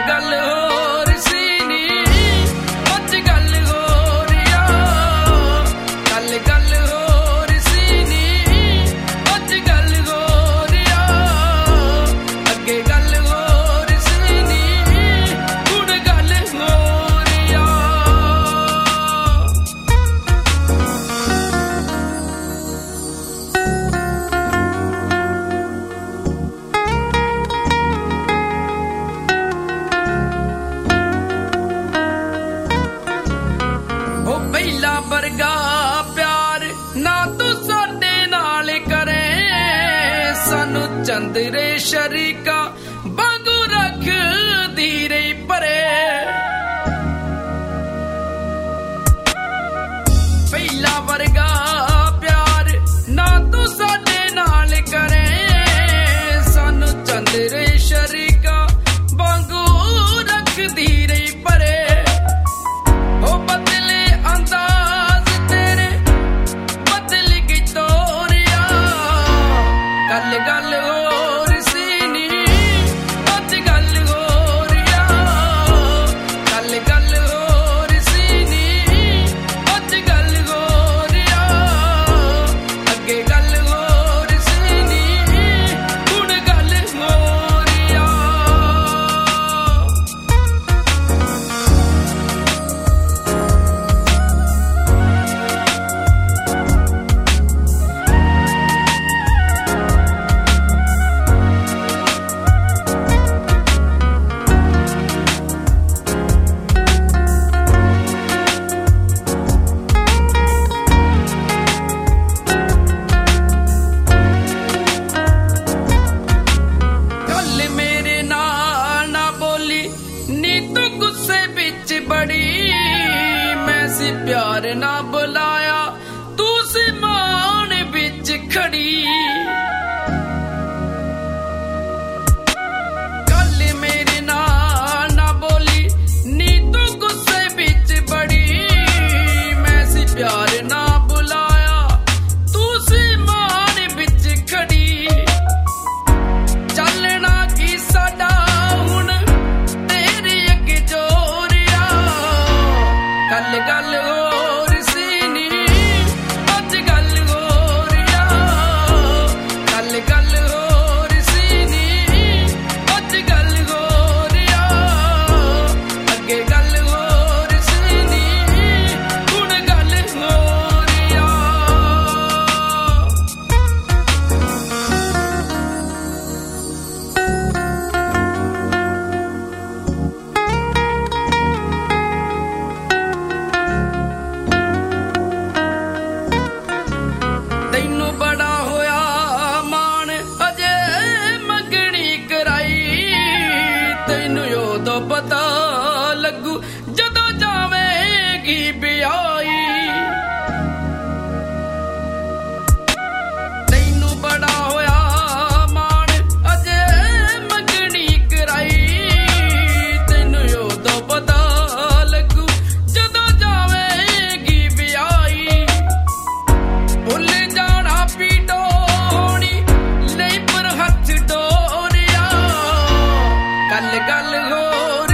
गल होर सी नी अज गल होर आ कल गल होर सी नी अज गल होर आ अगे गल होर सी नी हुण गल होर आ ਪਹਿਲਾ ਵਰਗਾ ਪਿਆਰ ਨਾ ਤੂੰ ਸਾਡੇ ਨਾਲ ਕਰੇ ਸਾਨੂੰ ਚੰਦਰੇ ਸ਼ਰੀਕਾ ਵਾਂਗੂ ਰੱਖਦੀ ਰਹੀ ਪਰੇ ਪਹਿਲਾ ਵਰਗਾ ਪਿਆਰ ਨਾ ਤੂੰ ਸਾਡੇ ਨਾਲ ਕਰੇ ਸਾਨੂੰ ਚੰਦਰੇ ਸ਼ਰੀਕਾ ਵਾਂਗੂ ਰੱਖਦੀ ਰਹੀ ਪਰੇ ਉਹ ਬਦਲੇ अंदाज तेरे बदल गई तोरिया गल गल होर सी नी अज गल होर आ गल गल होर सी नी अज गल होर आ अगे गल होर सी नी हुण गल होर आ बड़ी मैं सी प्यार ना बुलाया तू सी मान बिच खड़ी गल मेरे ना बोली नी तू गुस्से बिच बड़ी मैं सी प्यार ना बुलाया तू सी मान बिच खड़ी चलना की साडा हुण तेरे अगे जोर गल गल होर सी नी अज गल होर आ गल गल होर सी नी अज गल होर आ अगे गल होर सी नी हुण गल होर आ ਤੈਨੂੰ ਬੜਾ ਹੋਇਆ ਮਾਣ ਅਜੇ ਮੰਗਣੀ ਕਰਾਈ ਤੈਨੂੰ ਉਦੋਂ ਪਤਾ ਲੱਗੂ ਜਦੋਂ ਜਾਵੇਂਗੀ ਵਿਆਹੀ ਤੈਨੂੰ ਬੜਾ ਹੋਇਆ ਮਾਣ ਅਜੇ ਮੰਗਣੀ ਕਰਾਈ ਤੈਨੂੰ ਉਦੋਂ ਪਤਾ ਲੱਗੂ ਜਦੋਂ ਜਾਵੇਂਗੀ ਵਿਆਹੀ ਭੁੱਲ ਜਾਣਾ ਪੀਟੋ ਹੋਣੀ ਲਈ ਪਰ ਹੱਥ ਡੋਰਿਆ ਗੱਲ ਗੱਲ ਹੋਰ